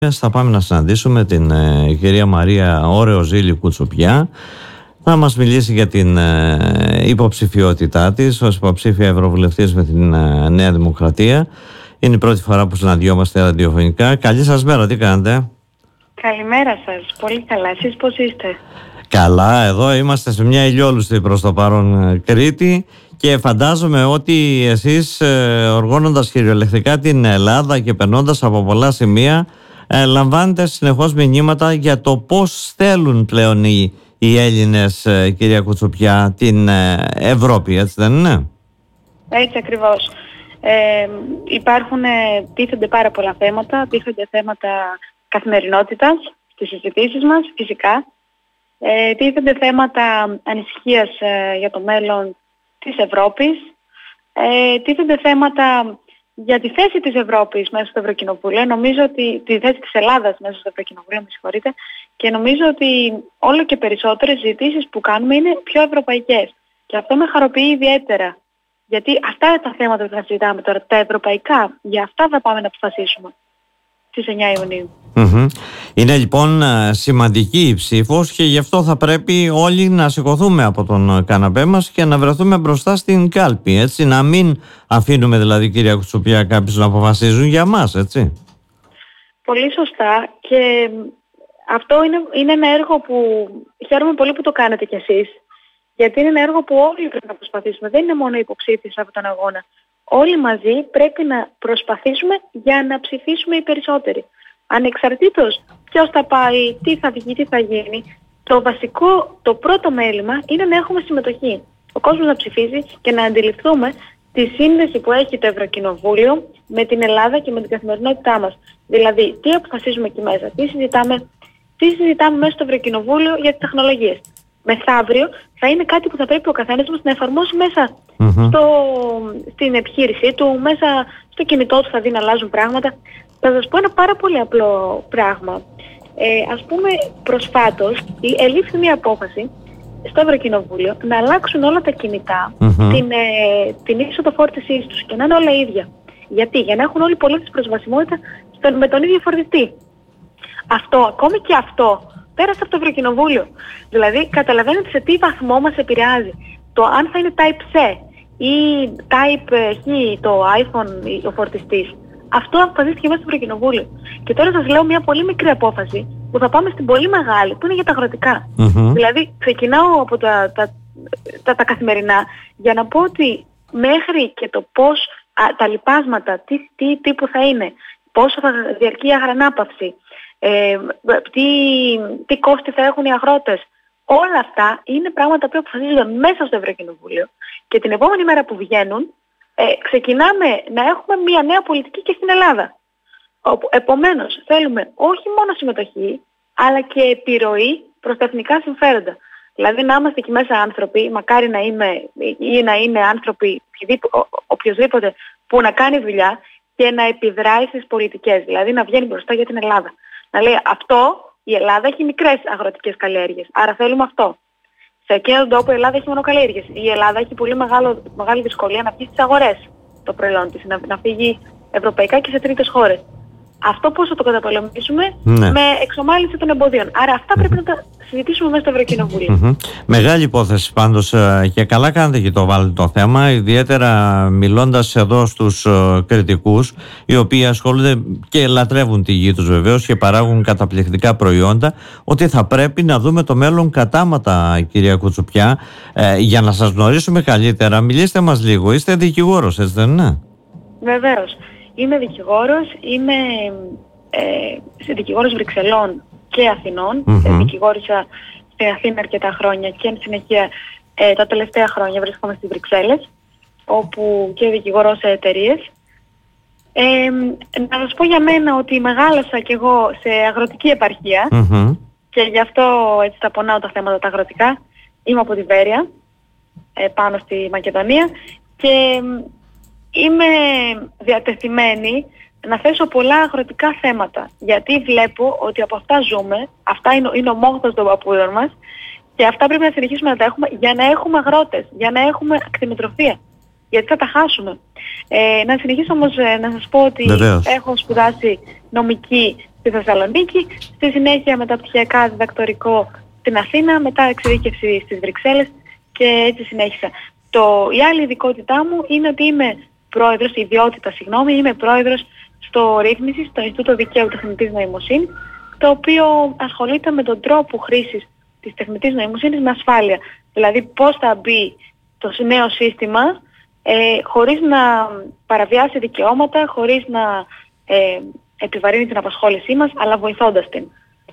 Θα πάμε να συναντήσουμε την κυρία Μαρία Ωρεοζήλη Κουτσουπιά. Θα μας μιλήσει για την υποψηφιότητά της ως υποψήφια ευρωβουλευτής με την Νέα Δημοκρατία. Είναι η πρώτη φορά που συναντιόμαστε ραδιοφωνικά. Καλή σας μέρα, τι κάνετε? Καλημέρα σας, πολύ καλά. Εσείς πώς είστε? Καλά, εδώ είμαστε σε μια ηλιόλουστη προς το παρόν Κρήτη και φαντάζομαι ότι εσείς οργώνοντας κυριολεκτικά την Ελλάδα και περνώντας από πολλά σημεία λαμβάνετε συνεχώς μηνύματα για το πώς θέλουν πλέον οι Έλληνες, κυρία Κουτσουπιά, την Ευρώπη, έτσι δεν είναι? Έτσι ακριβώς. Τίθενται πάρα πολλά θέματα, τίθενται θέματα καθημερινότητας στις συζητήσεις μας, φυσικά. Τίθενται θέματα ανησυχίας για το μέλλον της Ευρώπης. Τίθενται θέματα για τη θέση της Ευρώπης μέσα στο Ευρωκοινοβούλιο. Νομίζω ότι τη θέση της Ελλάδας μέσα στο Ευρωκοινοβούλιο, με συγχωρείτε, και νομίζω ότι όλο και περισσότερες συζητήσεις που κάνουμε είναι πιο ευρωπαϊκές. Και αυτό με χαροποιεί ιδιαίτερα. Γιατί αυτά είναι τα θέματα που θα συζητάμε τώρα, τα ευρωπαϊκά. Για αυτά θα πάμε να αποφασίσουμε στις 9 Ιουνίου. Είναι λοιπόν σημαντική η ψήφος και γι' αυτό θα πρέπει όλοι να σηκωθούμε από τον καναπέ μας και να βρεθούμε μπροστά στην κάλπη, έτσι, να μην αφήνουμε δηλαδή, κυρία Κουτσουπιά, κάποιους να αποφασίζουν για μας, έτσι. Πολύ σωστά, και αυτό είναι ένα έργο που χαίρομαι πολύ που το κάνετε κι εσείς, γιατί είναι ένα έργο που όλοι πρέπει να προσπαθήσουμε, δεν είναι μόνο οι υποψήφιοι σε αυτόν τον αγώνα. Όλοι μαζί πρέπει να προσπαθήσουμε για να ψηφίσουμε οι περισσότεροι. Ανεξαρτήτως ποιος θα πάει, τι θα βγει, τι θα γίνει, το βασικό, το πρώτο μέλημα είναι να έχουμε συμμετοχή. Ο κόσμος να ψηφίζει και να αντιληφθούμε τη σύνδεση που έχει το Ευρωκοινοβούλιο με την Ελλάδα και με την καθημερινότητά μας. Δηλαδή, τι αποφασίζουμε εκεί μέσα, τι συζητάμε μέσα στο Ευρωκοινοβούλιο για τις τεχνολογίες. Μεθαύριο θα είναι κάτι που θα πρέπει ο καθένας μας να εφαρμόσει μέσα στην επιχείρησή του, μέσα στο κινητό του θα δει να αλλάζουν πράγματα. Θα σας πω ένα πάρα πολύ απλό πράγμα. Ας πούμε, προσφάτως ελήφθη μια απόφαση στο Ευρωκοινοβούλιο να αλλάξουν όλα τα κινητά την είσοδο φόρτισής τους και να είναι όλα ίδια. Γιατί? Για να έχουν όλοι οι πολίτες προσβασιμότητα με τον ίδιο φορτιστή. Ακόμη και αυτό πέρασε από το Ευρωκοινοβούλιο. Δηλαδή, καταλαβαίνετε σε τι βαθμό μας επηρεάζει. Το αν θα είναι Type-C ή Type-H το iPhone, ο φορτιστής. Αυτό αποφασίστηκε μέσα στο Ευρωκοινοβούλιο. Και τώρα σας λέω μια πολύ μικρή απόφαση που θα πάμε στην πολύ μεγάλη, που είναι για τα αγροτικά. Δηλαδή, ξεκινάω από τα καθημερινά για να πω ότι μέχρι και το πώς τα λιπάσματα, τι τύπου θα είναι, πόσο θα διαρκεί η αγρανάπαυση, τι κόστη θα έχουν οι αγρότες. Όλα αυτά είναι πράγματα που αποφασίζονται μέσα στο Ευρωκοινοβούλιο και την επόμενη μέρα που βγαίνουν ξεκινάμε να έχουμε μια νέα πολιτική και στην Ελλάδα. Επομένως θέλουμε όχι μόνο συμμετοχή αλλά και επιρροή προς τα εθνικά συμφέροντα. Δηλαδή να είμαστε εκεί μέσα άνθρωποι, μακάρι να είναι άνθρωποι οποιοσδήποτε που να κάνει δουλειά και να επιδράει στις πολιτικές, δηλαδή να βγαίνει μπροστά για την Ελλάδα. Να λέει η Ελλάδα έχει μικρές αγροτικές καλλιέργειες, άρα θέλουμε αυτό. Σε εκείνον τον τόπο η Ελλάδα έχει μονοκαλλιέργειες. Η Ελλάδα έχει πολύ μεγάλη δυσκολία να βγει στις αγορές το προϊόν της, να φύγει ευρωπαϊκά και σε τρίτες χώρες. Αυτό πώς θα το καταπολεμήσουμε? Με εξομάλυνση των εμποδίων. Άρα αυτά πρέπει να τα συζητήσουμε μέσα στο Ευρωκοινοβούλιο. Μεγάλη υπόθεση πάντως και καλά κάνετε και το βάλετε το θέμα, ιδιαίτερα μιλώντας εδώ στους κριτικούς, οι οποίοι ασχολούνται και λατρεύουν τη γη τους βεβαίως και παράγουν καταπληκτικά προϊόντα, ότι θα πρέπει να δούμε το μέλλον κατάματα, κυρία Κουτσουπιά. Για να σας γνωρίσουμε καλύτερα, μιλήστε μας λίγο. Είστε δικηγόρος, έτσι δεν είναι? Βεβαίως. Είμαι δικηγόρος, είμαι δικηγόρος Βρυξελών και Αθηνών. Δικηγόρισα στην Αθήνα αρκετά χρόνια και εν συνεχεία τα τελευταία χρόνια βρίσκομαι στις Βρυξέλλες, όπου και δικηγορώ σε εταιρείες. Να σας πω για μένα ότι μεγάλωσα κι εγώ σε αγροτική επαρχία και γι' αυτό έτσι τα πονάω τα θέματα τα αγροτικά. Είμαι από τη Βέρεια, πάνω στη Μακεδονία, και είμαι διατεθειμένη να θέσω πολλά αγροτικά θέματα, γιατί βλέπω ότι από αυτά ζούμε, αυτά είναι ο μόχθος των παππούδων μας και αυτά πρέπει να συνεχίσουμε να τα έχουμε για να έχουμε αγρότες, για να έχουμε κτηνοτροφία, γιατί θα τα χάσουμε. Να συνεχίσω όμως να σας πω ότι έχω σπουδάσει νομική στη Θεσσαλονίκη, στη συνέχεια μεταπτυχιακά διδακτορικό στην Αθήνα, μετά εξειδίκευση στις Βρυξέλλες και έτσι συνέχισα. Η άλλη ειδικότητά μου είναι ότι είμαι πρόεδρος στο Ρύθμιση, στο Ινστιτούτο Δικαίου Τεχνητής Νοημοσύνης, το οποίο ασχολείται με τον τρόπο χρήσης της τεχνητής νοημοσύνης με ασφάλεια. Δηλαδή πώς θα μπει το νέο σύστημα χωρίς να παραβιάσει δικαιώματα, χωρίς να επιβαρύνει την απασχόλησή μας, αλλά βοηθώντας την.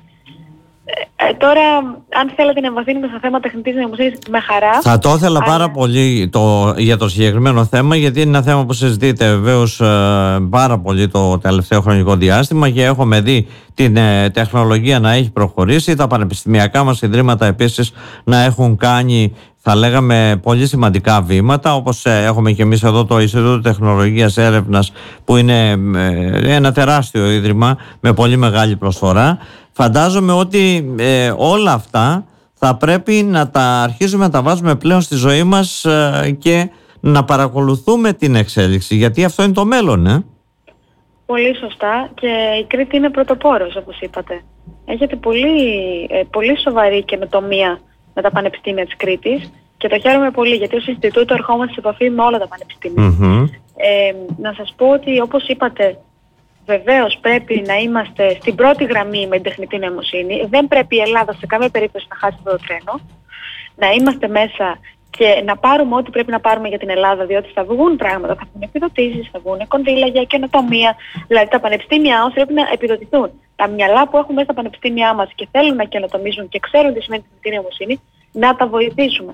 Τώρα, αν θέλετε να εμβαθύνουμε στο θέμα τεχνητής νοημοσύνης, με χαρά. Θα το ήθελα πάρα πολύ για το συγκεκριμένο θέμα, γιατί είναι ένα θέμα που συζητείται βεβαίως πάρα πολύ το τελευταίο χρονικό διάστημα και έχουμε δει την τεχνολογία να έχει προχωρήσει, τα πανεπιστημιακά μας ιδρύματα επίσης να έχουν κάνει, θα λέγαμε, πολύ σημαντικά βήματα, όπως έχουμε και εμείς εδώ το Ινστιτούτο Τεχνολογίας Έρευνας, που είναι ένα τεράστιο ίδρυμα με πολύ μεγάλη προσφορά. Φαντάζομαι ότι όλα αυτά θα πρέπει να τα αρχίσουμε να τα βάζουμε πλέον στη ζωή μας και να παρακολουθούμε την εξέλιξη, γιατί αυτό είναι το μέλλον. Πολύ σωστά, και η Κρήτη είναι πρωτοπόρος, όπως είπατε. Έχετε πολύ σοβαρή καινοτομία με τα πανεπιστήμια της Κρήτης και το χαίρομαι πολύ, γιατί ως Ινστιτούτο ερχόμαστε σε επαφή με όλα τα πανεπιστήμια. Να σας πω ότι, όπως είπατε, βεβαίως πρέπει να είμαστε στην πρώτη γραμμή με την τεχνητή νοημοσύνη. Δεν πρέπει η Ελλάδα σε καμία περίπτωση να χάσει το τρένο. Να είμαστε μέσα και να πάρουμε ό,τι πρέπει να πάρουμε για την Ελλάδα, διότι θα βγουν πράγματα, θα βγουν επιδοτήσεις, θα βγουν κονδύλια για καινοτομία. Δηλαδή τα πανεπιστήμια μας πρέπει να επιδοτηθούν. Τα μυαλά που έχουμε μέσα στα πανεπιστήμια μας και θέλουν να καινοτομήσουν και ξέρουν τι σημαίνει τεχνητή νοημοσύνη, να τα βοηθήσουμε.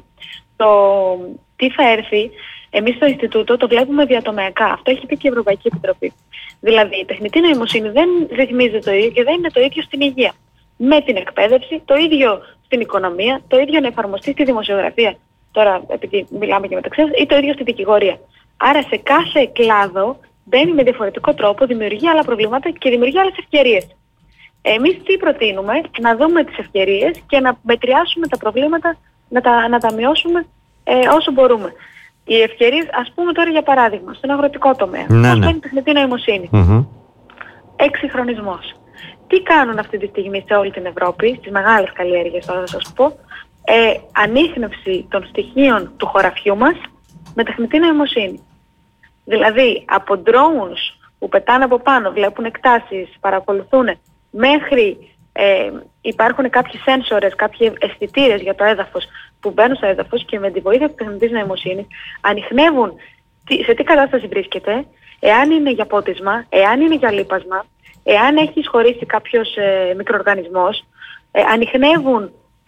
Τι θα έρθει, εμείς στο Ινστιτούτο το βλέπουμε διατομεακά. Αυτό έχει πει και η Ευρωπαϊκή Επιτροπή. Δηλαδή η τεχνητή νοημοσύνη δεν ρυθμίζεται το ίδιο και δεν είναι το ίδιο στην υγεία. Με την εκπαίδευση, το ίδιο στην οικονομία, το ίδιο να εφαρμοστεί στη δημοσιογραφία. Τώρα, επειδή μιλάμε και μεταξύ μας, ή το ίδιο στη δικηγορία. Άρα σε κάθε κλάδο μπαίνει με διαφορετικό τρόπο, δημιουργεί άλλα προβλήματα και δημιουργεί άλλες ευκαιρίες. Εμείς τι προτείνουμε? Να δούμε τις ευκαιρίες και να μετριάσουμε τα προβλήματα, να τα μειώσουμε όσο μπορούμε. Οι ευκαιρίες, ας πούμε τώρα για παράδειγμα, στον αγροτικό τομέα. Πώς μπαίνει τεχνητή νοημοσύνη? Εξυγχρονισμός. Τι κάνουν αυτή τη στιγμή σε όλη την Ευρώπη, στις μεγάλες καλλιέργειες, θα σας πω? Ανίχνευση των στοιχείων του χωραφιού μας με τεχνητή νοημοσύνη. Δηλαδή από drones που πετάνε από πάνω, βλέπουν εκτάσεις, παρακολουθούν, μέχρι υπάρχουν κάποιοι σένσορες, κάποιοι αισθητήρες για το έδαφος που μπαίνουν στο έδαφος και με τη βοήθεια της τεχνητής νοημοσύνης ανιχνεύουν σε τι κατάσταση βρίσκεται, εάν είναι για πότισμα, εάν είναι για λίπασμα, εάν έχει εισχωρήσει κάποιος μικροοργανισμός, ανιχνεύουν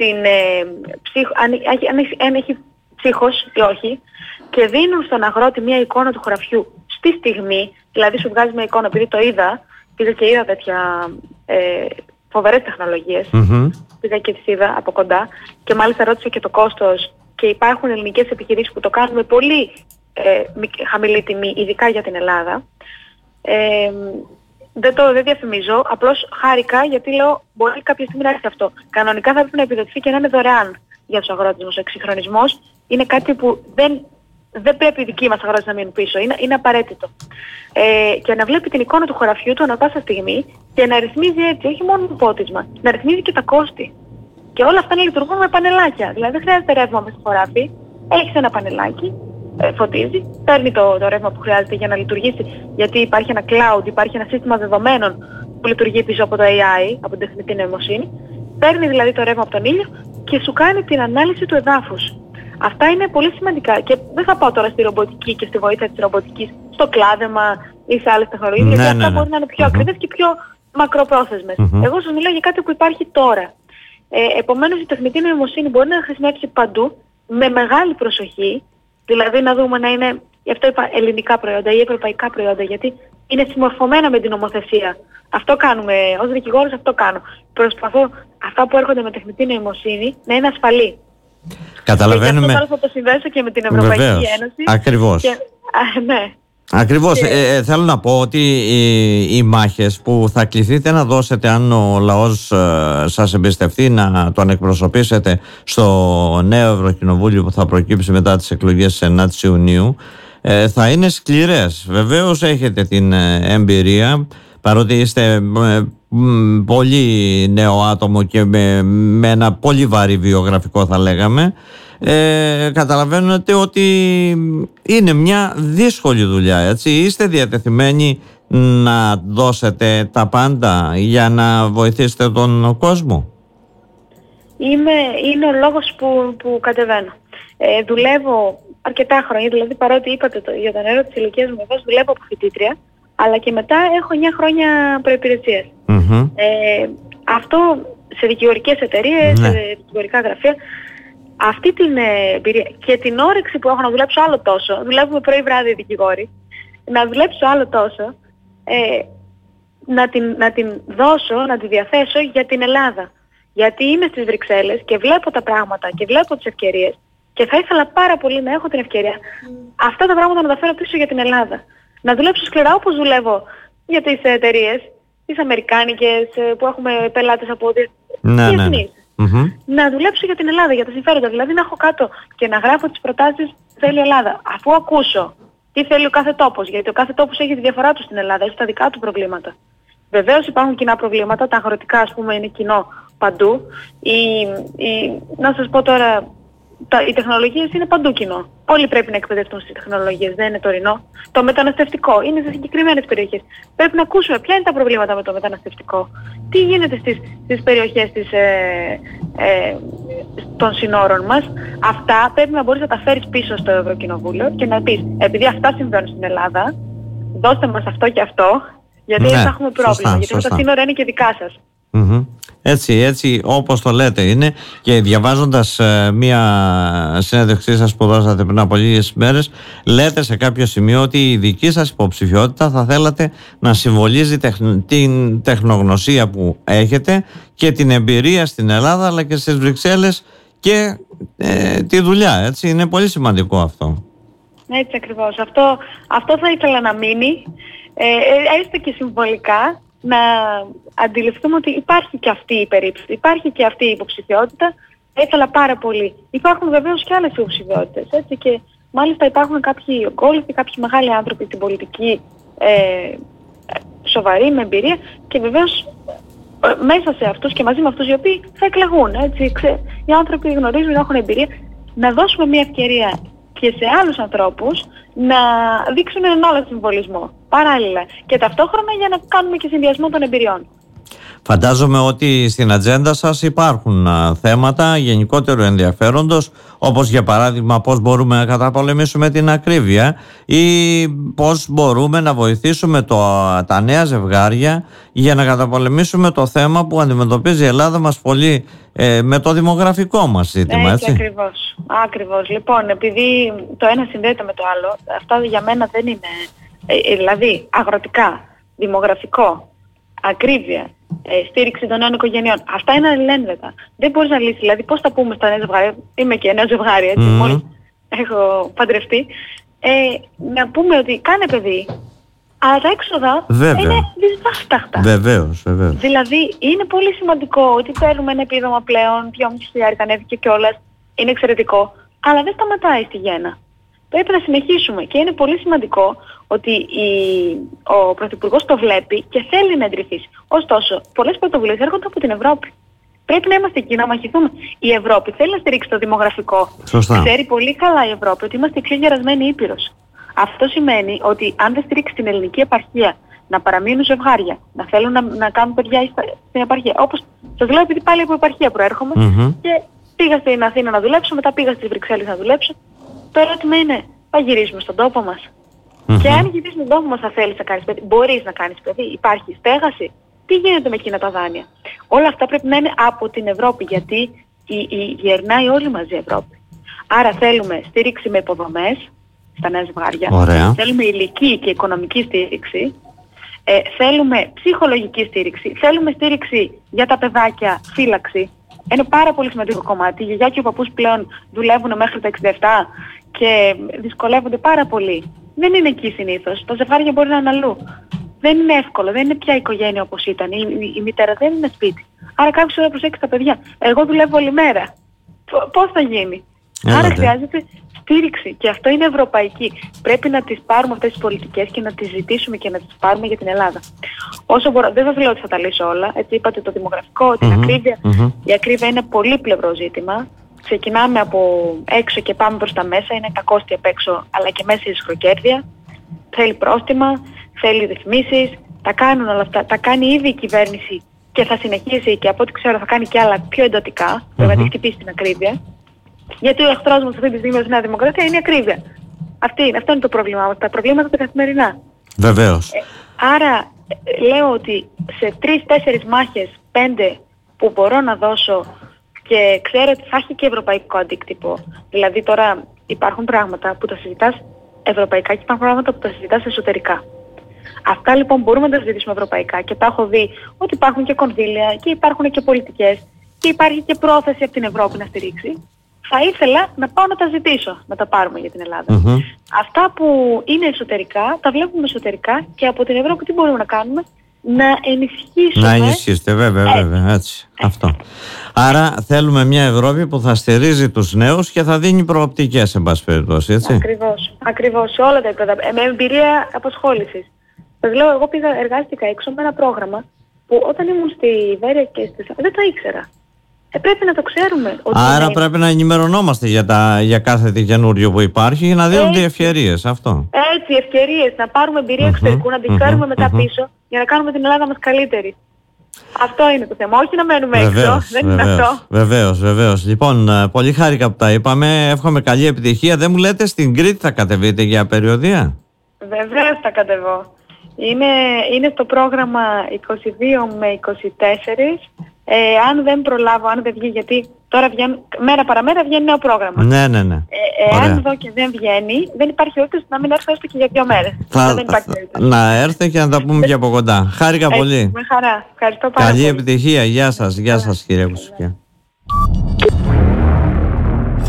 αν έχει ψύχος ή όχι, και δίνουν στον αγρότη μια εικόνα του χωραφιού στη στιγμή. Δηλαδή σου βγάζει μια εικόνα, επειδή το είδα τέτοια φοβερές τεχνολογίες, πήγα και τις είδα από κοντά και μάλιστα ρώτησα και το κόστος, και υπάρχουν ελληνικές επιχειρήσεις που το κάνουν με πολύ χαμηλή τιμή, ειδικά για την Ελλάδα. Δεν διαφημίζω, απλώς χάρηκα, γιατί λέω μπορεί κάποια στιγμή να έρθει αυτό. Κανονικά θα πρέπει να επιδοτηθεί και να είναι δωρεάν για τους αγρότες μας. Ο εξυγχρονισμός είναι κάτι που δεν πρέπει οι δικοί μας αγρότες να μείνουν πίσω. Είναι απαραίτητο. Και να βλέπει την εικόνα του χωραφιού του ανά πάσα στιγμή και να ρυθμίζει έτσι, όχι μόνο το πότισμα, να ρυθμίζει και τα κόστη. Και όλα αυτά να λειτουργούν με πανελάκια. Δηλαδή δεν χρειάζεται ρεύμα μέσα στο χωράφι. Έχεις ένα πανελάκι, φωτίζει, παίρνει το ρεύμα που χρειάζεται για να λειτουργήσει, γιατί υπάρχει ένα cloud, υπάρχει ένα σύστημα δεδομένων που λειτουργεί πίσω από το AI, από την τεχνητή νοημοσύνη. Παίρνει δηλαδή το ρεύμα από τον ήλιο και σου κάνει την ανάλυση του εδάφους. Αυτά είναι πολύ σημαντικά και δεν θα πάω τώρα στη ρομποτική και στη βοήθεια της ρομποτικής, στο κλάδεμα ή σε άλλες τεχνολογίες, γιατί αυτά μπορεί να είναι πιο ακριβές και πιο μακροπρόθεσμες. Εγώ σας μιλάω για κάτι που υπάρχει τώρα. Επομένως η τεχνητή νοημοσύνη μπορεί να χρησιμεύσει παντού με μεγάλη προσοχή, δηλαδή να δούμε να είναι, γι' αυτό είπα ελληνικά προϊόντα ή ευρωπαϊκά προϊόντα, γιατί είναι συμμορφωμένα με την νομοθεσία. Αυτό κάνουμε, ως δικηγόρος αυτό κάνω. Προσπαθώ αυτά που έρχονται με τεχνητή νοημοσύνη να είναι ασφαλή. Καταλαβαίνουμε. Και αυτό θα το συνδέσω και με την Ευρωπαϊκή Ένωση. Ακριβώς. Ναι. Ακριβώς. Θέλω να πω ότι οι μάχες που θα κληθείτε να δώσετε, αν ο λαός σας εμπιστευτεί να τον εκπροσωπήσετε στο νέο Ευρωκοινοβούλιο που θα προκύψει μετά τις εκλογές της 9ης Ιουνίου, θα είναι σκληρές. Βεβαίως έχετε την εμπειρία. παρότι είστε πολύ νέο άτομο και με ένα πολύ βαρύ βιογραφικό, θα λέγαμε, καταλαβαίνετε ότι είναι μια δύσκολη δουλειά, έτσι. Είστε διατεθειμένοι να δώσετε τα πάντα για να βοηθήσετε τον κόσμο? Είναι ο λόγος που κατεβαίνω. Δουλεύω αρκετά χρόνια, δηλαδή παρότι είπατε για το νερό της ηλικίας μου, εγώ δουλεύω από φοιτήτρια, αλλά και μετά έχω 9 χρόνια προϋπηρεσίας. Αυτό σε δικηγορικές εταιρείες, σε δικηγορικά γραφεία. Αυτή την εμπειρία και την όρεξη που έχω να δουλέψω άλλο τόσο, δουλεύουμε πρωί βράδυ δικηγόροι, να δουλέψω άλλο τόσο, να την δώσω, να τη διαθέσω για την Ελλάδα. Γιατί είμαι στις Βρυξέλλες και βλέπω τα πράγματα και βλέπω τις ευκαιρίες και θα ήθελα πάρα πολύ να έχω την ευκαιρία αυτά τα πράγματα να τα φέρω πίσω για την Ελλάδα. Να δουλέψω σκληρά όπως δουλεύω για τις εταιρείες, τις αμερικάνικες που έχουμε πελάτες από διεθνείς. Να δουλέψω για την Ελλάδα, για τα συμφέροντα. Δηλαδή να έχω κάτω και να γράφω τις προτάσεις που θέλει η Ελλάδα. Αφού ακούσω τι θέλει ο κάθε τόπος, γιατί ο κάθε τόπος έχει τη διαφορά του στην Ελλάδα, έχει τα δικά του προβλήματα. Βεβαίως υπάρχουν κοινά προβλήματα, τα αγροτικά ας πούμε είναι κοινό παντού. Να σας πω τώρα, οι τεχνολογίες είναι παντού κοινό. Όλοι πρέπει να εκπαιδευτούν στις τεχνολογίες, δεν είναι τωρινό. Το μεταναστευτικό είναι σε συγκεκριμένες περιοχές. Πρέπει να ακούσουμε ποια είναι τα προβλήματα με το μεταναστευτικό. Τι γίνεται στις περιοχές των συνόρων μας. Αυτά πρέπει να μπορείς να τα φέρεις πίσω στο Ευρωκοινοβούλιο και να πεις, επειδή αυτά συμβαίνουν στην Ελλάδα, δώστε μας αυτό και αυτό, γιατί θα έχουμε πρόβλημα. Γιατί τα σύνορα είναι και δικά σας. Έτσι όπως το λέτε είναι. Και διαβάζοντας μία συνέντευξή σας που δώσατε πριν από λίγες μέρες, λέτε σε κάποιο σημείο ότι η δική σας υποψηφιότητα θα θέλατε να συμβολίζει την τεχνογνωσία που έχετε και την εμπειρία στην Ελλάδα αλλά και στις Βρυξέλλες και τη δουλειά, έτσι. Είναι πολύ σημαντικό αυτό. Έτσι ακριβώς. Αυτό θα ήθελα να μείνει, έστω και συμβολικά, να αντιληφθούμε ότι υπάρχει και αυτή η περίπτωση, υπάρχει και αυτή η υποψηφιότητα. Θα ήθελα πάρα πολύ. Υπάρχουν βεβαίως και άλλες υποψηφιότητες, έτσι, και μάλιστα υπάρχουν κάποιοι ογκόληθοι, κάποιοι μεγάλοι άνθρωποι στην πολιτική, σοβαροί, με εμπειρία, και βεβαίως μέσα σε αυτούς και μαζί με αυτούς οι οποίοι θα εκλεγούν, έτσι, οι άνθρωποι γνωρίζουν, έχουν εμπειρία, να δώσουμε μια ευκαιρία και σε άλλους ανθρώπους να δείξουν έναν άλλο συμβολισμό παράλληλα και ταυτόχρονα για να κάνουμε και συνδυασμό των εμπειριών. Φαντάζομαι ότι στην ατζέντα σας υπάρχουν θέματα γενικότερου ενδιαφέροντος, όπως για παράδειγμα πώς μπορούμε να καταπολεμήσουμε την ακρίβεια ή πώς μπορούμε να βοηθήσουμε τα νέα ζευγάρια για να καταπολεμήσουμε το θέμα που αντιμετωπίζει η Ελλάδα μας πολύ με το δημογραφικό μας ζήτημα, έτσι. Ακριβώς. Λοιπόν, επειδή το ένα συνδέεται με το άλλο, αυτά για μένα δεν είναι, δηλαδή αγροτικά, δημογραφικό, ακρίβεια, στήριξη των νέων οικογενειών. Αυτά είναι αλληλένδετα. Δεν μπορείς να λύσεις. Δηλαδή, πώς θα πούμε στα νέα ζευγάρια, είμαι και νέο ζευγάρι, έτσι, μόλις έχω παντρευτεί, να πούμε ότι κάνε παιδί, αλλά τα έξοδα είναι δυσβάσταχτα. Βεβαίως. Δηλαδή, είναι πολύ σημαντικό ότι παίρνουμε ένα επίδομα πλέον, 2.500 ανέβηκε κιόλας, είναι εξαιρετικό, αλλά δεν σταματάει στη γέννα. Πρέπει να συνεχίσουμε και είναι πολύ σημαντικό ότι ο Πρωθυπουργός το βλέπει και θέλει να εντρυφήσει. Ωστόσο, πολλές πρωτοβουλίες έρχονται από την Ευρώπη. Πρέπει να είμαστε εκεί, να μαχηθούμε. Η Ευρώπη θέλει να στηρίξει το δημογραφικό. Σωστά. Ξέρει πολύ καλά η Ευρώπη ότι είμαστε η πιο γερασμένη ήπειρος. Αυτό σημαίνει ότι αν δεν στηρίξει την ελληνική επαρχία να παραμείνουν ζευγάρια, να θέλουν να κάνουν παιδιά στην επαρχία. Όπως σας λέω, επειδή πάλι από επαρχία προέρχομαι και πήγα στην Αθήνα να δουλέψω, μετά πήγα στις Βρυξέλλες να δουλέψω. Το ερώτημα είναι, θα γυρίσουμε στον τόπο μας? Και αν γυρίσει στον τόπο μας, θα θέλεις να κάνεις παιδί? Μπορείς να κάνεις παιδί? Υπάρχει στέγαση? Τι γίνεται με εκείνα τα δάνεια? Όλα αυτά πρέπει να είναι από την Ευρώπη, γιατί γερνάει όλη μαζί η Ευρώπη. Άρα θέλουμε στήριξη με υποδομές στα νέα ζευγάρια. Ωραία. Θέλουμε υλική και οικονομική στήριξη. Θέλουμε ψυχολογική στήριξη. Θέλουμε στήριξη για τα παιδάκια, φύλαξη. Είναι πάρα πολύ σημαντικό κομμάτι. Η γιαγιά και ο παππούς πλέον δουλεύουν μέχρι τα 67 και δυσκολεύονται πάρα πολύ. Δεν είναι εκεί συνήθως. Τα ζευγάρια μπορεί να είναι αλλού. Δεν είναι εύκολο. Δεν είναι πια οικογένεια όπως ήταν. Η μητέρα δεν είναι σπίτι. Άρα κάποιος πρέπει να προσέξει τα παιδιά. Εγώ δουλεύω όλη μέρα. Πώς θα γίνει? Άρα χρειάζεται στήριξη και αυτό είναι ευρωπαϊκή. Πρέπει να τις πάρουμε αυτές τις πολιτικές και να τις ζητήσουμε και να τις πάρουμε για την Ελλάδα. Όσο μπορώ, δεν σας λέω ότι θα τα λύσω όλα. Έτσι είπατε το δημογραφικό, την ακρίβεια. Η ακρίβεια είναι πολύπλευρο ζήτημα. Ξεκινάμε από έξω και πάμε προς τα μέσα. Είναι κακόστη απ' έξω, αλλά και μέσα η ισχροκέρδεια. Θέλει πρόστιμα, θέλει ρυθμίσεις. Τα κάνουν όλα αυτά. Τα κάνει ήδη η κυβέρνηση και θα συνεχίσει και από ό,τι ξέρω θα κάνει και άλλα πιο εντατικά. Πρέπει να τη χτυπήσει την ακρίβεια. Γιατί ο εχθρός μας αυτή τη στιγμή στη Νέα Δημοκρατία είναι η ακρίβεια. Αυτό είναι το πρόβλημά μας. Τα προβλήματα τα καθημερινά. Βεβαίως. Άρα λέω ότι σε 3-4 μάχες, 5 που μπορώ να δώσω και ξέρω ότι θα έχει και ευρωπαϊκό αντίκτυπο. Δηλαδή τώρα υπάρχουν πράγματα που τα συζητάς ευρωπαϊκά και υπάρχουν πράγματα που τα συζητάς εσωτερικά. Αυτά λοιπόν μπορούμε να τα συζητήσουμε ευρωπαϊκά και τα έχω δει ότι υπάρχουν και κονδύλια και υπάρχουν και πολιτικές και υπάρχει και πρόθεση από την Ευρώπη να στηρίξει. Θα ήθελα να πάω να τα ζητήσω, να τα πάρουμε για την Ελλάδα. Αυτά που είναι εσωτερικά, τα βλέπουμε εσωτερικά και από την Ευρώπη τι μπορούμε να κάνουμε? Να ενισχύσουμε. Να ενισχύσετε, βέβαια, έτσι. Αυτό. Άρα θέλουμε μια Ευρώπη που θα στηρίζει τους νέους και θα δίνει προοπτικές, εν πάση περιπτώσει, έτσι. Ακριβώς, σε όλα τα επίπεδα. Με εμπειρία απασχόλησης. Σας λέω, εγώ εργάστηκα έξω με ένα πρόγραμμα που όταν ήμουν στη Βέρεια και στη δεν τα ήξερα. Πρέπει να το ξέρουμε. Άρα πρέπει να ενημερωνόμαστε για κάθε τι καινούριο που υπάρχει για να δίνονται ευκαιρίες. Αυτό. Έτσι, ευκαιρίες. Να πάρουμε εμπειρία εξωτερικού, να την φέρουμε μετά πίσω για να κάνουμε την Ελλάδα μας καλύτερη. Αυτό είναι το θέμα. Όχι να μένουμε έξω. Δεν είναι αυτό. Βεβαίως. Λοιπόν, πολύ χάρηκα που τα είπαμε. Εύχομαι καλή επιτυχία. Δεν μου λέτε στην Κρήτη θα κατεβείτε για περιοδεία? Βεβαίως θα κατεβώ. Είναι στο πρόγραμμα 22 με 24. Αν δεν προλάβω, αν δεν βγει, γιατί τώρα μέρα παραμέρα βγαίνει νέο πρόγραμμα. Ναι. Εάν δω και δεν βγαίνει, δεν υπάρχει περίπτωση να μην έρθω έστω και για 2 μέρες. Να έρθετε και να τα πούμε και από κοντά. Χάρηκα πολύ. Με χαρά. Ευχαριστώ πάρα πολύ. Καλή επιτυχία. Γεια σας κύριε Κουσουκιά.